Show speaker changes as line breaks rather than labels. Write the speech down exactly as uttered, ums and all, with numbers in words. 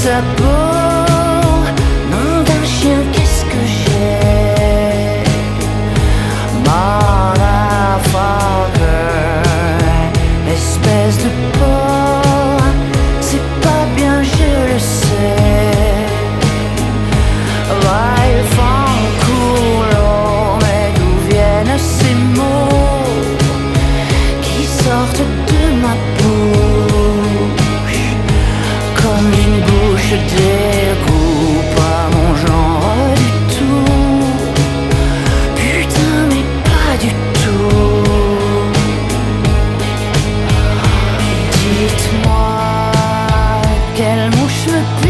sa peau. Nom d'un chien, qu'est-ce que j'ai? Motherfucker, espèce de porc, c'est pas bien, je le sais. Life en couleur, mais d'où viennent ces mots qui sortent de ma bouche comme une bouche d'égout, pas mon genre du tout. Putain, mais pas du tout. Dites-moi quelle mouche me